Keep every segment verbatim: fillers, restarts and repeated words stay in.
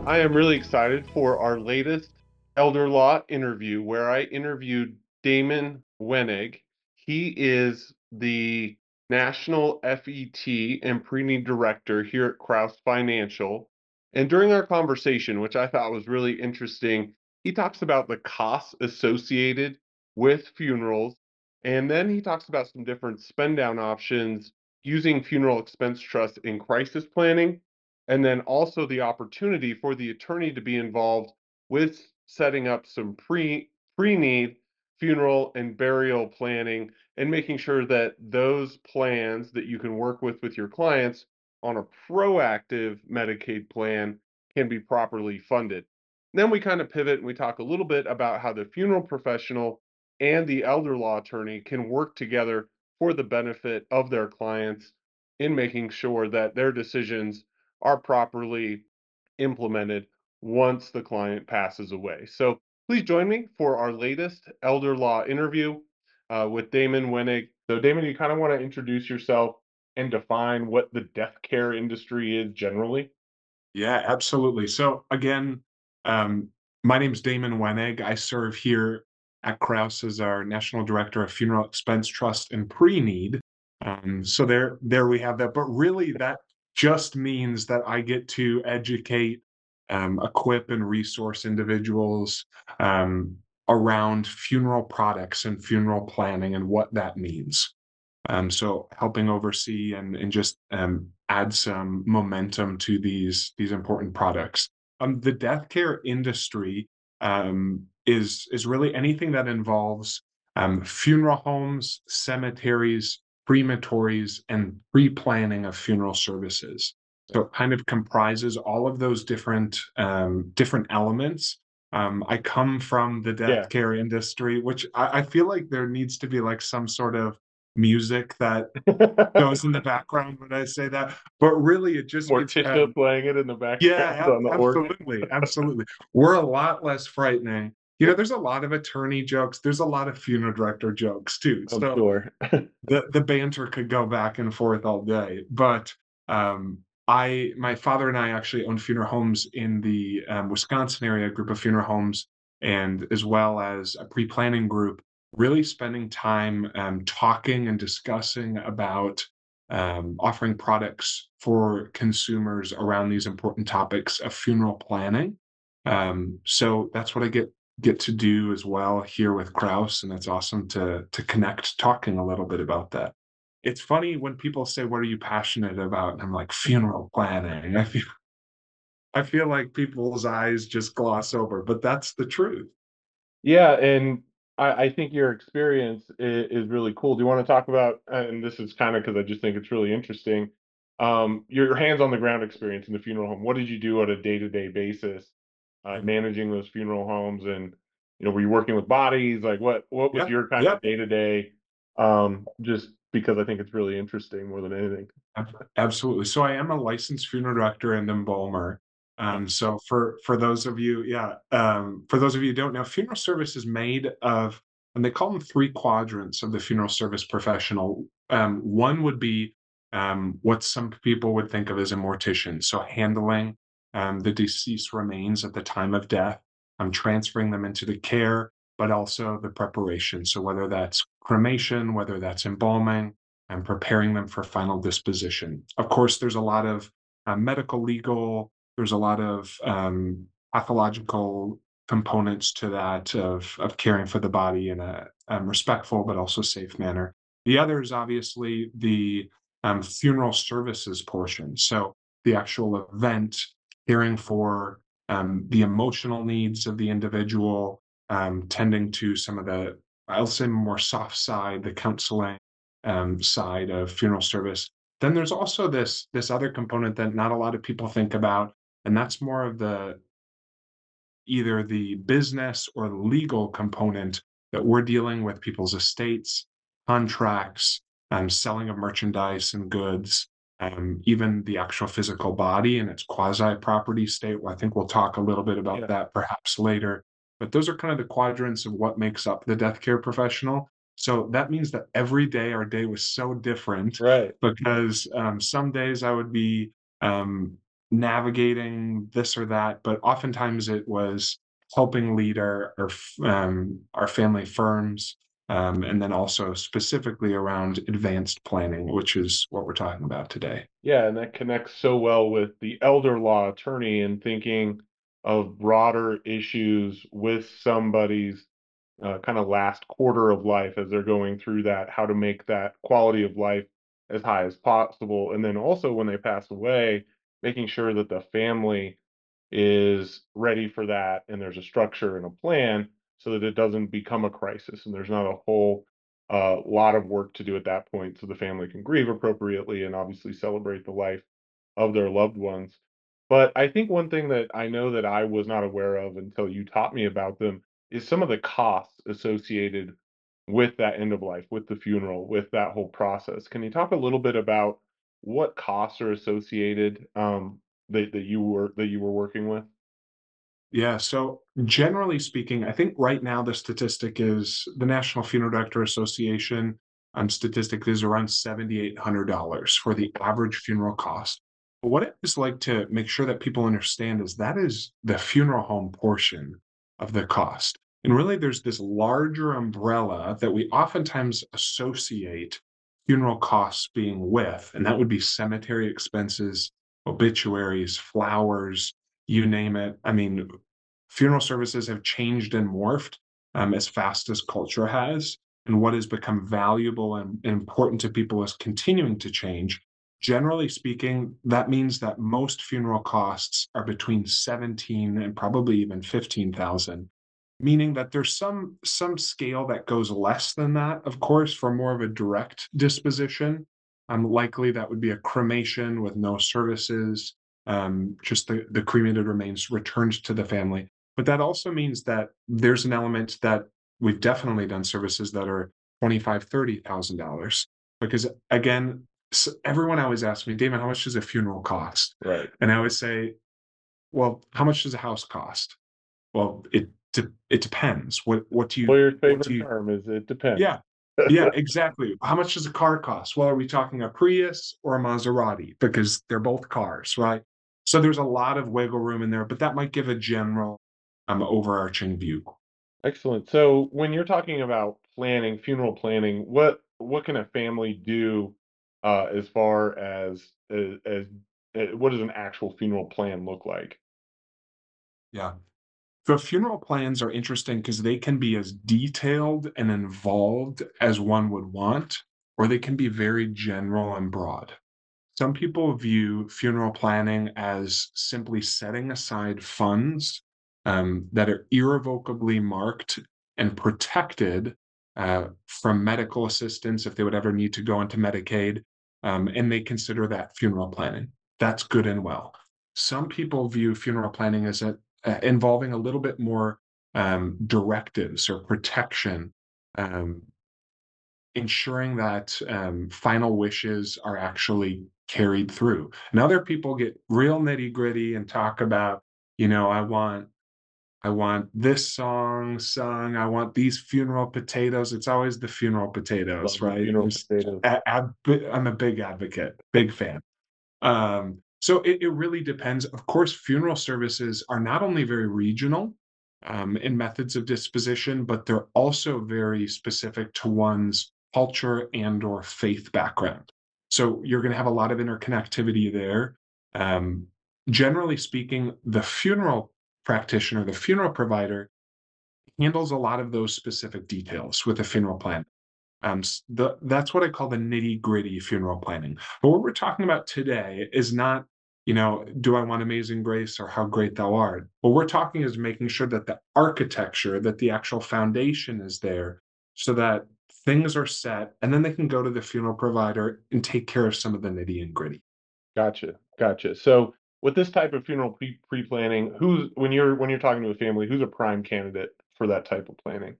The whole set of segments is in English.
I am really excited for our latest Elder Law interview where I interviewed Damon Wenig. He is the National F E T and Pre-need Director here at Kraus Financial. And during our conversation, which I thought was really interesting, he talks about the costs associated with funerals. And then he talks about some different spend down options using funeral expense trust in crisis planning, and then also the opportunity for the attorney to be involved with setting up some pre pre-need funeral and burial planning and making sure that those plans that you can work with with your clients on a proactive Medicaid plan can be properly funded. Then we kind of pivot and we talk a little bit about how the funeral professional and the elder law attorney can work together for the benefit of their clients in making sure that their decisions are properly implemented once the client passes away. So please join me for our latest elder law interview uh, with Damon Wenig. So, Damon, you kind of want to introduce yourself and define what the death care industry is generally? Yeah, absolutely. So again, um, my name's Damon Wenig. I serve here at Kraus as our National Director of Funeral Expense Trust and Pre-need. Um, so there, there we have that. But really, that just means that I get to educate, um, equip, and resource individuals um, around funeral products and funeral planning and what that means. Um, so helping oversee and and just um, add some momentum to these these important products. Um, the death care industry um, is is really anything that involves um, funeral homes, cemeteries, crematories, and pre-planning of funeral services. So it kind of comprises all of those different um, different elements. Um, I come from the death Yeah. care industry, which I, I feel like there needs to be like some sort of music that goes in the background when I say that, but really it just means, Morticia um playing it in the yeah, background ab on the organ. absolutely, absolutely. We're a lot less frightening. You know, there's a lot of attorney jokes, there's a lot of funeral director jokes too, I'm so sure. the the banter could go back and forth all day, but, um, I my father and I actually own funeral homes in the, um, Wisconsin area, a group of funeral homes, and as well as a pre-planning group, really spending time, um, talking and discussing about, um, offering products for consumers around these important topics of funeral planning. Um, so that's what I get get to do as well here with Kraus, and it's awesome to to connect talking a little bit about that. It's funny when people say, "What are you passionate about?" And I'm like, "Funeral planning." I feel I feel like people's eyes just gloss over, but that's the truth. Yeah, and I, I think your experience is, is really cool. Do you want to talk about, uh, and this is kind of because I just think it's really interesting, um, your hands on the ground experience in the funeral home. What did you do on a day to day basis, uh, managing those funeral homes, and you know, were you working with bodies? Like, what what was Yeah, your kind yeah, of day to day? Um, just because I think it's really interesting more than anything. ab absolutely. So I am a licensed funeral director and embalmer. Um, so for for those of you yeah, um, for those of you who don't know, funeral service is made of and they call them three quadrants of the funeral service professional. Um, one would be, um, what some people would think of as a mortician, so handling, um, the deceased remains at the time of death, um, transferring them into the care, but also the preparation. So whether that's cremation, whether that's embalming, and preparing them for final disposition. Of course, there's a lot of uh, medical, legal, there's a lot of um, pathological components to that of, of caring for the body in a um, respectful but also safe manner. The other is obviously the um, funeral services portion. So the actual event, caring for um, the emotional needs of the individual, um, tending to some of the, I'll say, more soft side, the counseling um, side of funeral service. Then there's also this this other component that not a lot of people think about, and that's more of the either the business or the legal component that we're dealing with people's estates, contracts, um, selling of merchandise and goods, um, even the actual physical body and its quasi property state. Well, I think we'll talk a little bit about Yeah, that perhaps later. But those are kind of the quadrants of what makes up the death care professional. So that means that every day our day was so different right. because um, some days I would be um, navigating this or that, but oftentimes it was helping lead our our, f- um, our family firms, um, and then also specifically around advanced planning, which is what we're talking about today. Yeah, and that connects so well with the elder law attorney and thinking of broader issues with somebody's uh, kind of last quarter of life as they're going through that, how to make that quality of life as high as possible. And then also when they pass away, making sure that the family is ready for that and there's a structure and a plan so that it doesn't become a crisis and there's not a whole uh, lot of work to do at that point so the family can grieve appropriately and obviously celebrate the life of their loved ones. But I think one thing that I know that I was not aware of until you taught me about them is some of the costs associated with that end of life, with the funeral, with that whole process. Can you talk a little bit about what costs are associated um, that, that you were that you were working with? Yeah, so generally speaking, I think right now the statistic is the National Funeral Director Association um, statistic is around seven thousand eight hundred dollars for the average funeral cost. But what I just like to make sure that people understand is that is the funeral home portion of the cost. And really, there's this larger umbrella that we oftentimes associate funeral costs being with, and that would be cemetery expenses, obituaries, flowers, you name it. I mean, funeral services have changed and morphed um, as fast as culture has, and what has become valuable and important to people is continuing to change. Generally speaking, that means that most funeral costs are between seventeen and probably even fifteen thousand, meaning that there's some some scale that goes less than that, of course, for more of a direct disposition. Um, likely that would be a cremation with no services, um, just the, the cremated remains returned to the family. But that also means that there's an element that we've definitely done services that are twenty-five, thirty thousand dollars because again, s everyone always asks me, "Damon, how much does a funeral cost?" Right. And I always say, "Well, how much does a house cost?" "Well, it de it depends. What what do you Lawyer's what do favorite you" term is it depends. Yeah. Yeah, exactly. "How much does a car cost?" "Well, are we talking a Prius or a Maserati?" Because they're both cars, right? So there's a lot of wiggle room in there, but that might give a general, um, overarching view. Excellent. So when you're talking about planning, funeral planning, what what can a family do uh, as far as as, as uh, what does an actual funeral plan look like? Yeah. So funeral plans are interesting because they can be as detailed and involved as one would want, or they can be very general and broad. Some people view funeral planning as simply setting aside funds um, that are irrevocably marked and protected uh, from medical assistance if they would ever need to go into Medicaid, um, and they consider that funeral planning. That's good and well. Some people view funeral planning as a, uh, involving a little bit more um, directives or protection, um, ensuring that um, final wishes are actually carried through. And other people get real nitty gritty and talk about, you know, I want I want this song sung. I want these funeral potatoes. It's always the funeral potatoes, Love the right? funeral There's, potatoes. I, I'm I'm a big advocate, big fan. Um, so it, it really depends. Of course, funeral services are not only very regional um, in methods of disposition, but they're also very specific to one's culture and or faith background. So you're going to have a lot of interconnectivity there. Um, Generally speaking, the funeral practitioner, the funeral provider, handles a lot of those specific details with a funeral plan. Um, s- the, that's what I call the nitty gritty funeral planning. But what we're talking about today is not, you know, do I want amazing grace or how great thou art? What we're talking is making sure that the architecture, that the actual foundation is there so that things are set and then they can go to the funeral provider and take care of some of the nitty and gritty. Gotcha, gotcha. So with this type of funeral pre pre-planning, who's when you're when you're talking to a family, who's a prime candidate for that type of planning?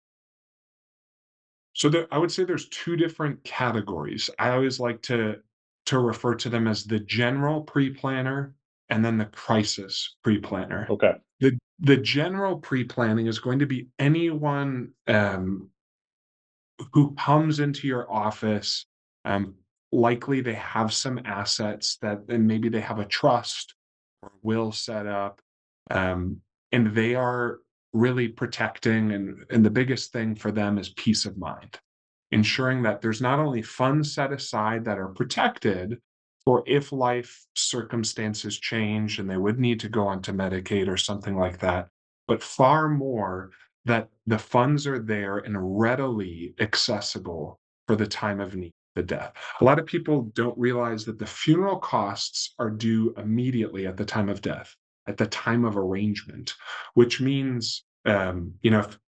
So there, I would say there's two different categories. I always like to to refer to them as the general pre-planner and then the crisis pre-planner. Okay, The the general pre-planning is going to be anyone um, who comes into your office. Um, Likely they have some assets that, and maybe they have a trust or will set up, um, and they are really protecting, and and the biggest thing for them is peace of mind, ensuring that there's not only funds set aside that are protected for if life circumstances change and they would need to go onto Medicaid or something like that, but far more that the funds are there and readily accessible for the time of need, the death. A lot of people don't realize that the funeral costs are due immediately at the time of death, at the time of arrangement, which means, um, you know, if,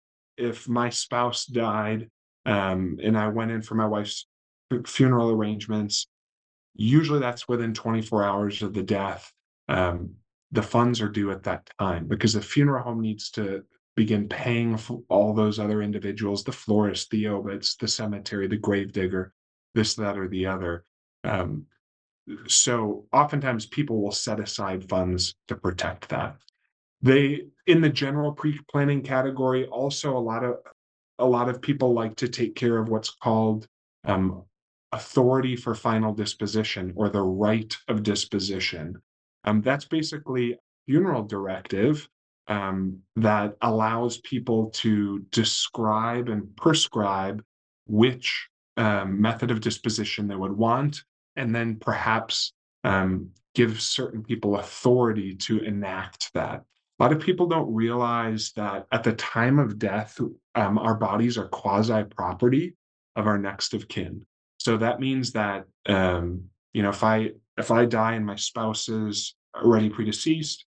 if my spouse died, um, and I went in for my wife's fu- funeral arrangements, usually that's within twenty-four hours of the death. Um, the funds are due at that time because the funeral home needs to begin paying for all those other individuals, the florist, the obits, the cemetery, the gravedigger, this, that, or the other. Um, so oftentimes people will set aside funds to protect that. They, in the general pre-planning category, also a lot of a lot of people like to take care of what's called um, authority for final disposition or the right of disposition. Um, that's basically a funeral directive um, that allows people to describe and prescribe which um, method of disposition they would want, and then perhaps um, give certain people authority to enact that. A lot of people don't realize that at the time of death, um, our bodies are quasi property of our next of kin. So that means that um, you know, if I if I die and my spouse is already predeceased,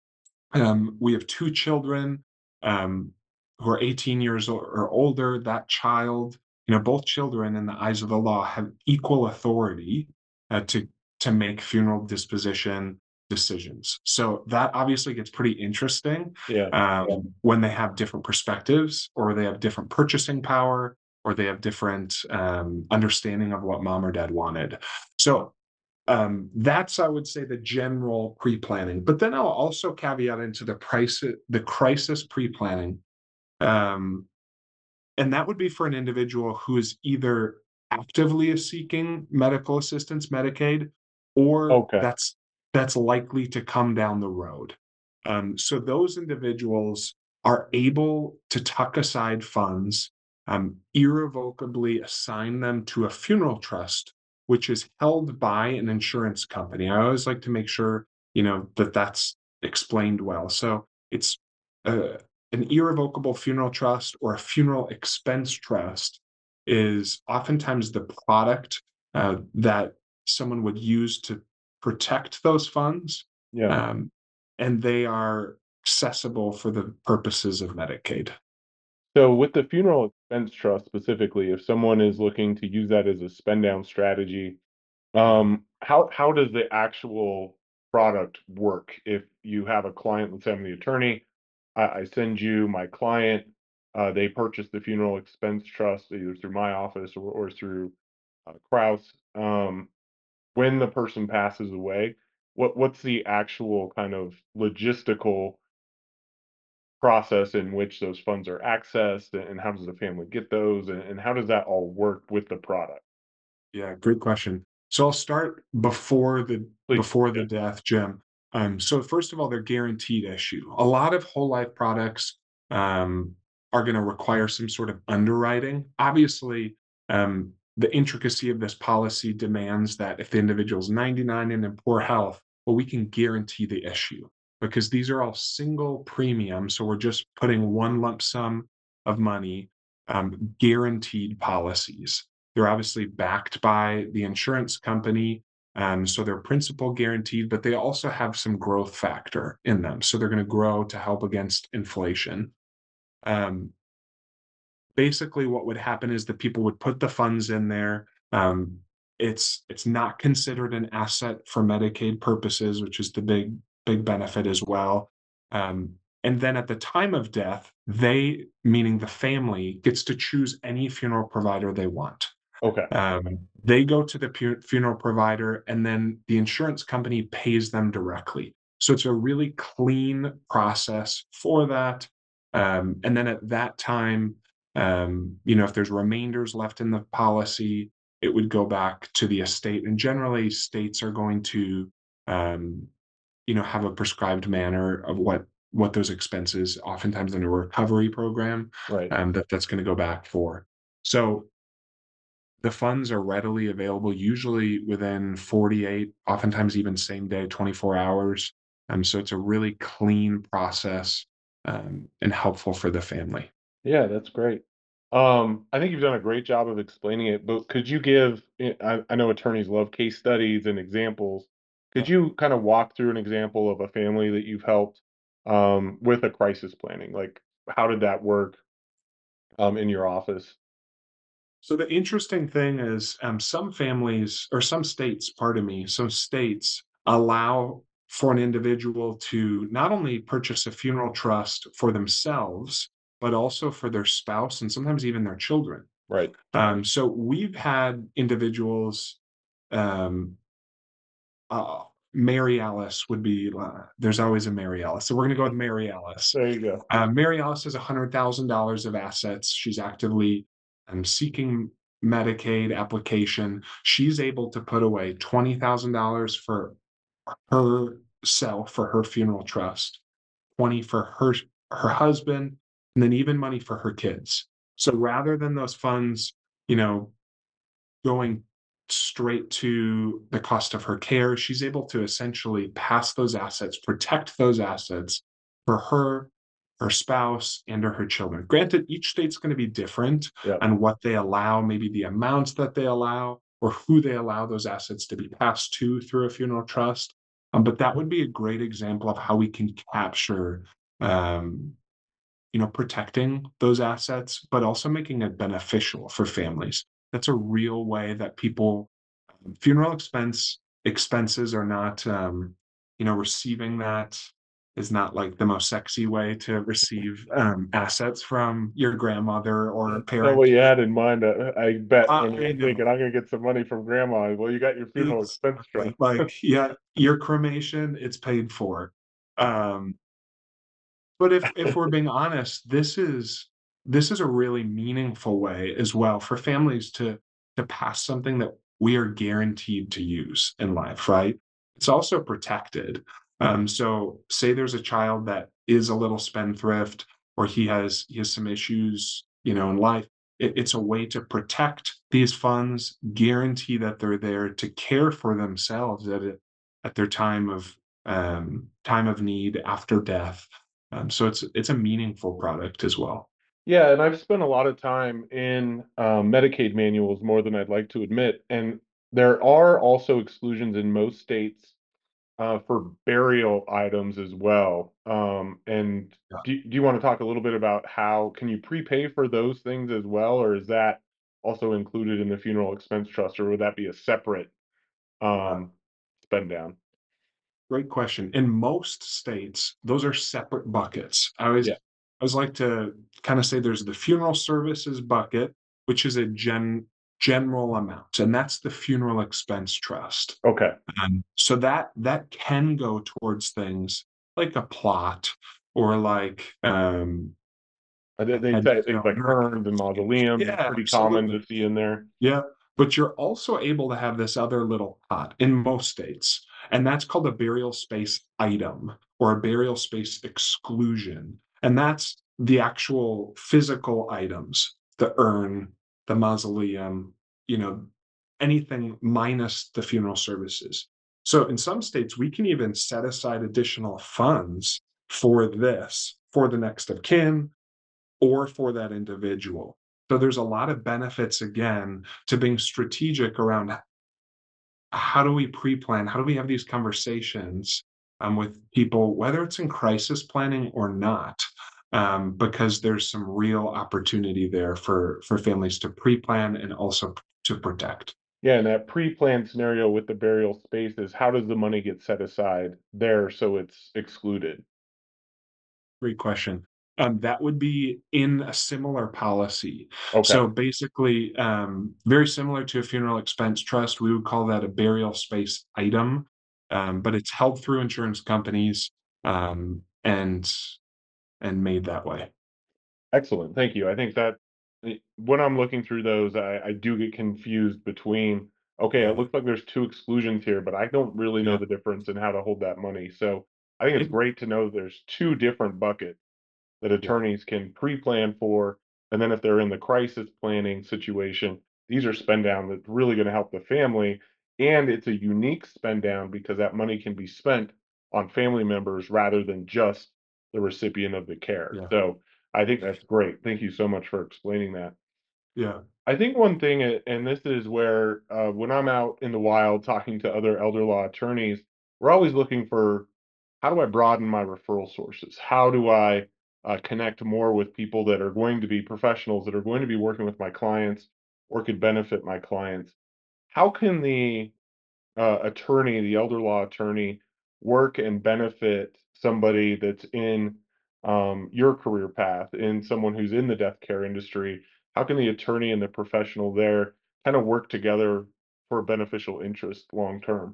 um, we have two children um, who are eighteen years o- or older. That child, you know, both children in the eyes of the law have equal authority uh, to to make funeral disposition decisions. So that obviously gets pretty interesting Yeah. um, when they have different perspectives, or they have different purchasing power, or they have different um, understanding of what mom or dad wanted. So um, that's, I would say, the general pre-planning. But then I'll also caveat into the price, the crisis pre-planning, um, and that would be for an individual who is either actively seeking medical assistance, Medicaid, or Okay. that's that's likely to come down the road. Um, so those individuals are able to tuck aside funds, um, irrevocably assign them to a funeral trust, which is held by an insurance company. I always like to make sure, you know, that that's explained well. So it's uh, an irrevocable funeral trust or a funeral expense trust is oftentimes the product uh, that someone would use to protect those funds. Yeah. Um, and they are accessible for the purposes of Medicaid. So with the funeral expense trust specifically, if someone is looking to use that as a spend down strategy, um, how how does the actual product work? If you have a client, let's say I'm the attorney, I, I send you my client, uh, they purchase the funeral expense trust either through my office or, or through uh, Kraus. Um, when the person passes away, what what's the actual kind of logistical process in which those funds are accessed, and how does the family get those, and, and how does that all work with the product? Yeah, great question. So I'll start before the Please. before the Yeah. death, Jim. Um, so first of all, they're guaranteed issue. A lot of whole life products um, are going to require some sort of underwriting. Obviously, um, the intricacy of this policy demands that if the individual is ninety-nine and in poor health, well, we can guarantee the issue because these are all single premiums. So we're just putting one lump sum of money, um, guaranteed policies. They're obviously backed by the insurance company, um, so they're principal guaranteed, but they also have some growth factor in them. So they're going to grow to help against inflation. Um, Basically, what would happen is that people would put the funds in there. Um, it's it's not considered an asset for Medicaid purposes, which is the big big benefit as well. Um, and then at the time of death, they, meaning the family, gets to choose any funeral provider they want. Okay. Um, they go to the pu- funeral provider, and then the insurance company pays them directly. So it's a really clean process for that. Um, and then at that time, um, you know, if there's remainders left in the policy, it would go back to the estate. And generally, states are going to, um, you know, have a prescribed manner of what what those expenses, oftentimes in a recovery program, Right. um, that that's gonna go back for. So the funds are readily available, usually within forty-eight, oftentimes even same day, twenty-four hours. Um, so it's a really clean process, um, and helpful for the family. Yeah, that's great. Um, I think you've done a great job of explaining it, but could you give, eh, I, I know attorneys love case studies and examples. Could you kind of walk through an example of a family that you've helped um, with a crisis planning? Like, how did that work um, in your office? So the interesting thing is, um, some families or some states, pardon me, some states allow for an individual to not only purchase a funeral trust for themselves, but also for their spouse and sometimes even their children. Right. Um, so we've had individuals, um, uh, Mary Alice would be, uh, there's always a Mary Alice. So we're going to go with Mary Alice. There you go. Uh, Mary Alice has one hundred thousand dollars of assets. She's actively um, seeking Medicaid application. She's able to put away twenty thousand dollars for herself, for her funeral trust, twenty for her, her husband, and then even money for her kids. So rather than those funds, you know, going straight to the cost of her care, she's able to essentially pass those assets, protect those assets for her, her spouse, and or her children. Granted, each state's going to be different Yeah. on what they allow, maybe the amounts that they allow, or who they allow those assets to be passed to through a funeral trust. Um, but that would be a great example of how we can capture, um, you know, protecting those assets, but also making it beneficial for families. That's a real way that people, um, funeral expense expenses are not, um, you know, receiving that is not like the most sexy way to receive, um, assets from your grandmother or That's not parent. what you had in mind, uh, I bet, when you I were know. thinking, I'm gonna get some money from grandma. Well, you got your funeral expense Exactly. trust. Like, yeah, your cremation, it's paid for. Um, But if if we're being honest, this is this is a really meaningful way as well for families to to pass something that we are guaranteed to use in life, right? It's also protected. Um, so say there's a child that is a little spendthrift or he has he has some issues, you know, in life. It, it's a way to protect these funds, guarantee that they're there to care for themselves at it at their time of um, time of need after death, um, so it's it's a meaningful product as well. Yeah, and I've spent a lot of time in um, Medicaid manuals more than I'd like to admit, and there are also exclusions in most states uh, for burial items as well. Um, and Yeah. do, do you want to talk a little bit about how can you prepay for those things as well, or is that also included in the funeral expense trust, or would that be a separate Yeah. um, spend down? Great question. In most states, those are separate buckets. I always Yeah. I always like to kind of say there's the funeral services bucket, which is a gen general amount, and that's the funeral expense trust. Okay. Um, so that that can go towards things like a plot or like um, I did a they say things headstone like or urns and mausoleums are yeah, pretty common absolutely. to see in there. Yeah, but you're also able to have this other little pot in most states, and that's called a burial space item or a burial space exclusion. And that's the actual physical items, the urn, the mausoleum, you know, anything minus the funeral services. So in some states, we can even set aside additional funds for this, for the next of kin, or for that individual. So there's a lot of benefits again to being strategic around how do we pre-plan? How do we have these conversations um, with people, whether it's in crisis planning or not? Um, because there's some real opportunity there for for families to pre-plan and also to protect. Yeah, in that pre-planned scenario with the burial spaces, how does the money get set aside there so it's excluded? Great question. Um, that would be in a similar policy. Okay. So basically, um, very similar to a funeral expense trust, we would call that a burial space item, um, but it's held through insurance companies um, and and made that way. Excellent, thank you. I think that eh, when I'm looking through those, I I do get confused between okay, it Yeah. looks like there's two exclusions here, but I don't really know Yeah. the difference in how to hold that money. So I think it's It great to know there's two different buckets that Yeah. attorneys can pre-plan for, and then if they're in the crisis planning situation, these are spend down that's really gonna help the family, and it's a unique spend down because that money can be spent on family members rather than just the recipient of the care. Yeah. So I think that's great. Thank you so much for explaining that. Yeah. I think one thing, a- and this is where uh, when I'm out in the wild talking to other elder law attorneys, we're always looking for how do I broaden my referral sources? How do I uh, connect more with people that are going to be professionals that are going to be working with my clients or could benefit my clients? How can the uh, attorney, the elder law attorney, work and benefit somebody that's in um, your career path, in someone who's in the death care industry? How can the attorney and the professional there kind of work together for a beneficial interest long term?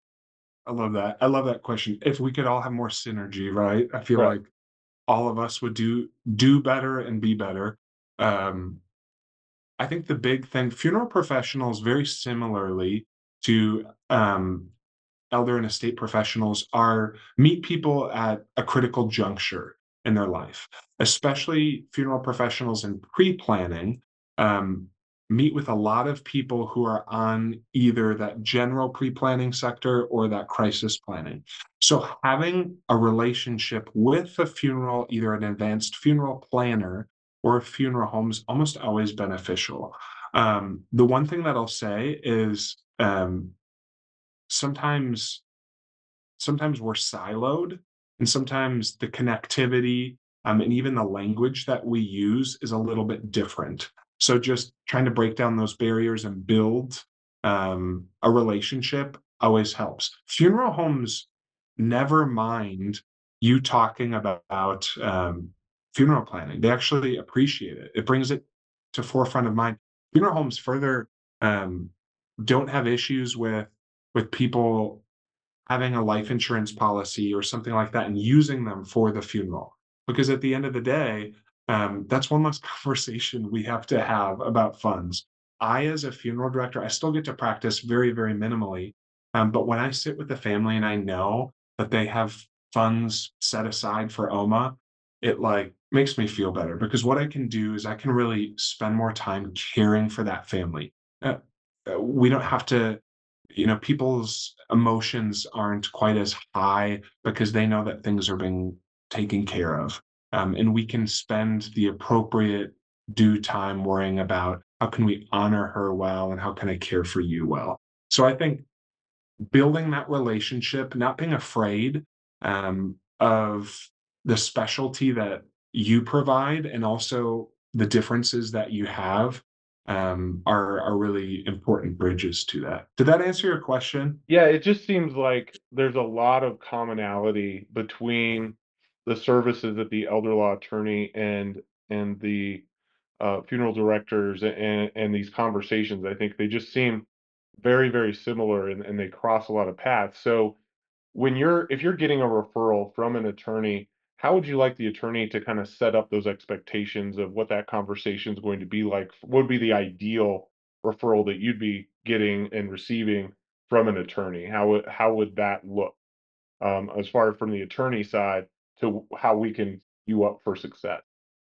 I love that. I love that question. If we could all have more synergy, right? I feel Right. like all of us would do do better and be better. Um, I think the big thing, funeral professionals, very similarly to um, elder and estate professionals, are meet people at a critical juncture in their life, especially funeral professionals in pre-planning. Um, meet with a lot of people who are on either that general pre-planning sector or that crisis planning. So having a relationship with a funeral, either an advanced funeral planner or a funeral home, is almost always beneficial. Um, the one thing that I'll say is um, sometimes sometimes we're siloed, and sometimes the connectivity, um, and even the language that we use is a little bit different. So just trying to break down those barriers and build um, a relationship always helps. Funeral homes never mind you talking about um, funeral planning. They actually appreciate it. It brings it to forefront of mind. Funeral homes further um, don't have issues with with people having a life insurance policy or something like that and using them for the funeral. Because at the end of the day, um, that's one less conversation we have to have about funds. I, as a funeral director, I still get to practice very, very minimally. Um, but when I sit with the family and I know that they have funds set aside for O M A, it like makes me feel better because what I can do is I can really spend more time caring for that family. Uh, uh, we don't have to you know, people's emotions aren't quite as high because they know that things are being taken care of. Um, and we can spend the appropriate due time worrying about how can we honor her well and how can I care for you well. So I think building that relationship, not being afraid um, of the specialty that you provide and also the differences that you have um, are are really important bridges to that. Did that answer your question? Yeah, it just seems like there's a lot of commonality between the services that the elder law attorney and and the uh, funeral directors and and these conversations. I think they just seem very, very similar and, and they cross a lot of paths. So when you're if you're getting a referral from an attorney, how would you like the attorney to kind of set up those expectations of what that conversation is going to be like? What would be the ideal referral that you'd be getting and receiving from an attorney? How would how would that look um, as far from the attorney side to how we can you up for success?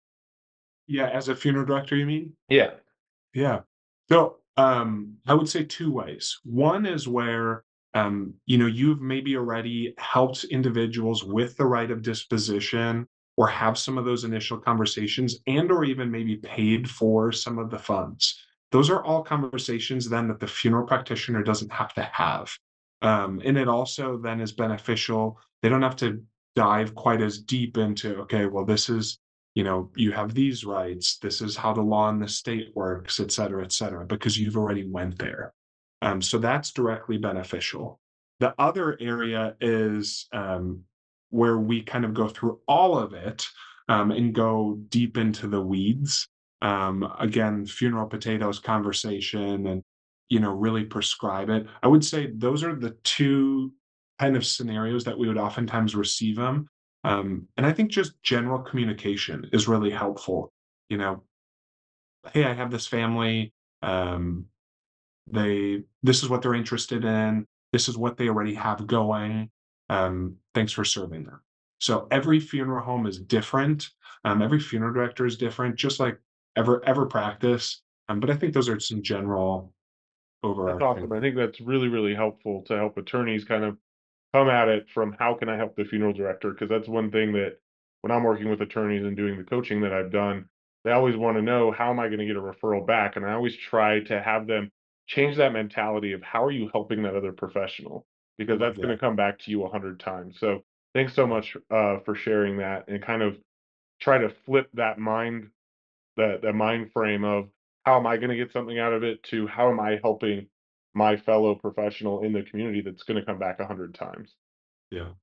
Yeah, as a funeral director, you mean? Yeah. Yeah. So, um, I would say two ways. One is where, um, you know, you've maybe already helped individuals with the right of disposition or have some of those initial conversations and or even maybe paid for some of the funds. Those are all conversations then that the funeral practitioner doesn't have to have. Um, and it also then is beneficial. They don't have to dive quite as deep into, okay, well, this is you know, you have these rights, this is how the law in the state works, et cetera, et cetera, because you've already went there. Um, so that's directly beneficial. The other area is um, where we kind of go through all of it um, and go deep into the weeds. Um, again, funeral potatoes conversation and, you know, really prescribe it. I would say those are the two kind of scenarios that we would oftentimes receive them um, and I think just general communication is really helpful. You know, hey, I have this family. Um, They this is what they're interested in. This is what they already have going. Um, thanks for serving them. So every funeral home is different. Um, every funeral director is different, just like ever ever practice. Um, but I think those are some general That's overarching. awesome. I think that's really, really helpful to help attorneys kind of come at it from how can I help the funeral director? Because that's one thing that when I'm working with attorneys and doing the coaching that I've done, they always want to know how am I going to get a referral back? And I always try to have them change that mentality of how are you helping that other professional? Because Love that's going that. to come back to you a hundred times. So thanks so Yeah. much uh, for sharing that and kind of try to flip that mind that that mind frame of how am I going to get something out of it to how am I helping my fellow professional in the community that's going to come back a hundred times. Yeah.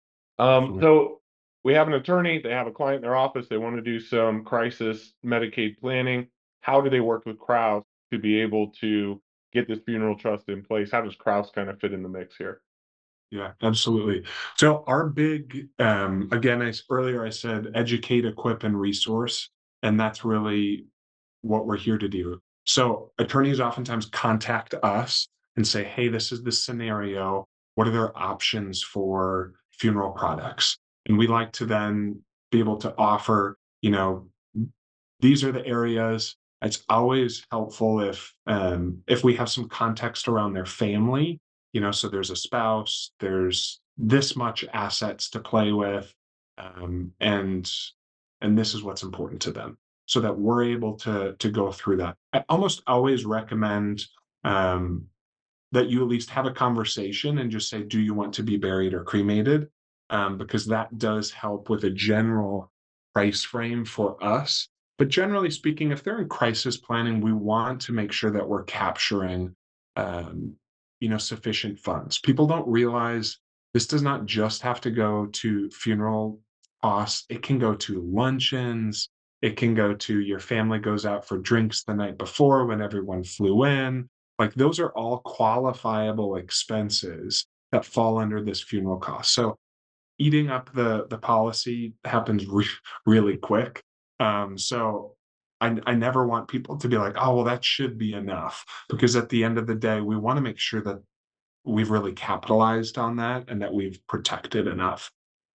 Um, Definitely. so we have an attorney, they have a client in their office, they want to do some crisis Medicaid planning. How do they work with Kraus to be able to get this funeral trust in place? How does Kraus kind of fit in the mix here? Yeah, absolutely. So our big, um, again, I s- earlier I said educate, equip, and resource, and that's really what we're here to do. So attorneys oftentimes contact us and say, "Hey, this is the scenario. What are their options for funeral products?" And we like to then be able to offer, you know, these are the areas. It's always helpful if um, if we have some context around their family, you know, so there's a spouse, there's this much assets to play with, um, and and this is what's important to them, so that we're able to to go through that. I almost always recommend um, that you at least have a conversation and just say, "Do you want to be buried or cremated?" Um, because that does help with a general price frame for us. But generally speaking, if they're in crisis planning, we want to make sure that we're capturing, um, you know, sufficient funds. People don't realize this does not just have to go to funeral costs. It can go to luncheons. It can go to your family goes out for drinks the night before when everyone flew in, like those are all qualifiable expenses that fall under this funeral cost. So eating up the the policy happens re- really quick. Um, so I, I never want people to be like, oh well, that should be enough, because at the end of the day, we want to make sure that we've really capitalized on that and that we've protected enough.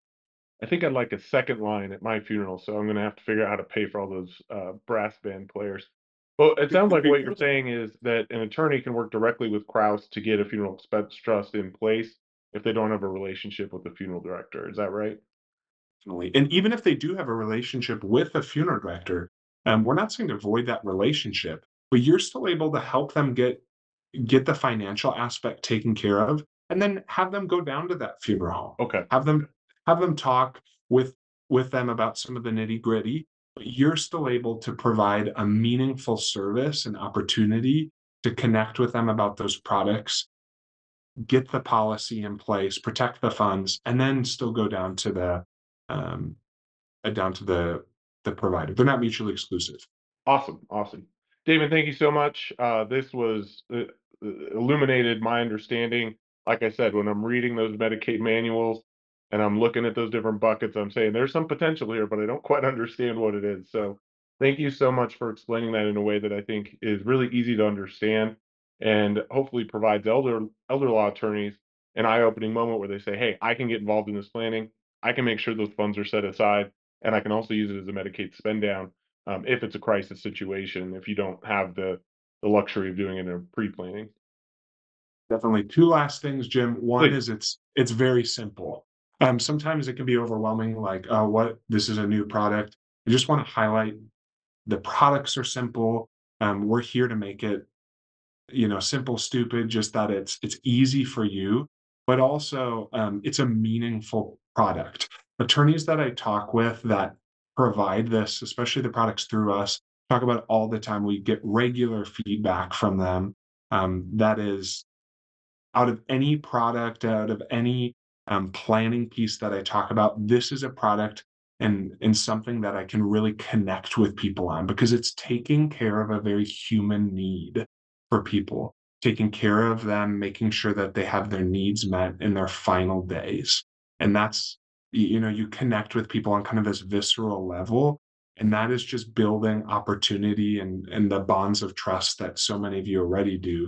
I think I'd like a second line at my funeral, so I'm gonna have to figure out how to pay for all those uh, brass band players. Well, it sounds like what you're saying is that an attorney can work directly with Kraus to get a funeral expense trust in place if they don't have a relationship with the funeral director. Is that right? Definitely. And even if they do have a relationship with a funeral director, um, we're not saying to avoid that relationship, but you're still able to help them get get the financial aspect taken care of, and then have them go down to that funeral home. Okay. Have them have them talk with with them about some of the nitty-gritty, but you're still able to provide a meaningful service and opportunity to connect with them about those products, get the policy in place, protect the funds, and then still go down to the um, uh, down to the the provider. They're not mutually exclusive. Awesome, awesome. David, thank you so much. Uh, this was uh, uh, illuminated my understanding. Like I said, when I'm reading those Medicaid manuals and I'm looking at those different buckets, I'm saying there's some potential here, but I don't quite understand what it is. So thank you so much for explaining that in a way that I think is really easy to understand and hopefully provides elder elder law attorneys an eye-opening moment where they say, hey, I can get involved in this planning. I can make sure those funds are set aside, and I can also use it as a Medicaid spend down um, if it's a crisis situation, if you don't have the the luxury of doing it in pre-planning. Definitely. Two last things, Jim. One Please. is it's it's very simple. Um, sometimes it can be overwhelming, like, oh, what this is a new product. I just want to highlight the products are simple. Um, we're here to make it, you know, simple, stupid, just that it's it's easy for you, but also um, it's a meaningful product. Attorneys that I talk with that provide this, especially the products through us, talk about it all the time. We get regular feedback from them. Um, that is out of any product, out of any um, planning piece that I talk about, this is a product and and something that I can really connect with people on, because it's taking care of a very human need for people, taking care of them, making sure that they have their needs met in their final days. And that's, you know, you connect with people on kind of this visceral level. And that is just building opportunity and, and the bonds of trust that so many of you already do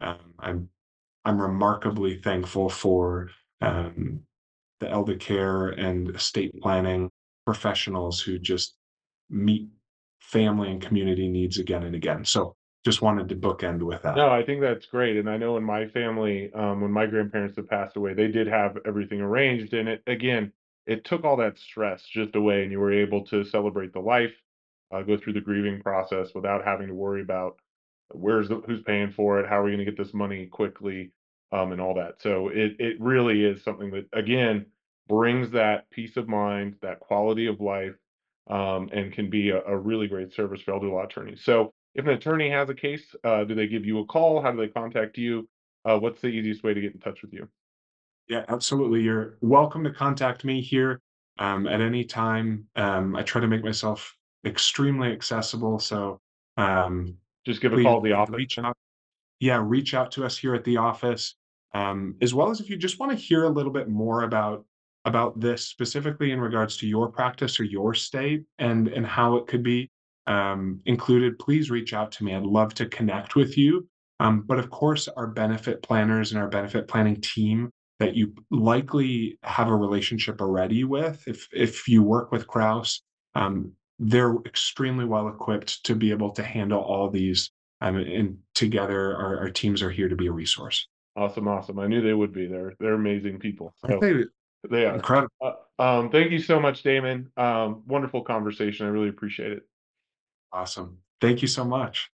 Um, I'm I'm remarkably thankful for um, the elder care and estate planning professionals who just meet family and community needs again and again. So just wanted to bookend with that. No, I think that's great, and I know in my family, um, when my grandparents had passed away, they did have everything arranged, and it again, it took all that stress just away, and you were able to celebrate the life, uh, go through the grieving process without having to worry about where's the who's paying for it, how are we gonna get this money quickly, um, and all that. So it it really is something that, again, brings that peace of mind, that quality of life, um, and can be a a really great service for elder law attorneys. So if an attorney has a case, uh, do they give you a call? How do they contact you? Uh, what's the easiest way to get in touch with you? Yeah, absolutely. You're welcome to contact me here um, at any time. Um, I try to make myself extremely accessible. So um, Just give a please call to the office reach then? out. Yeah, reach out to us here at the office. Um, as well as if you just want to hear a little bit more about about this specifically in regards to your practice or your state and and how it could be um, included, please reach out to me. I'd love to connect with you. Um, but of course, our benefit planners and our benefit planning team that you likely have a relationship already with, if if you work with Kraus, um, they're extremely well equipped to be able to handle all these um, and together, our, our teams are here to be a resource. Awesome, awesome. I knew they would be. They're they're amazing people. I So think they are. incredible. Uh, um, thank you so much, Damon. Um, wonderful conversation. I really appreciate it. Awesome. Thank you so much.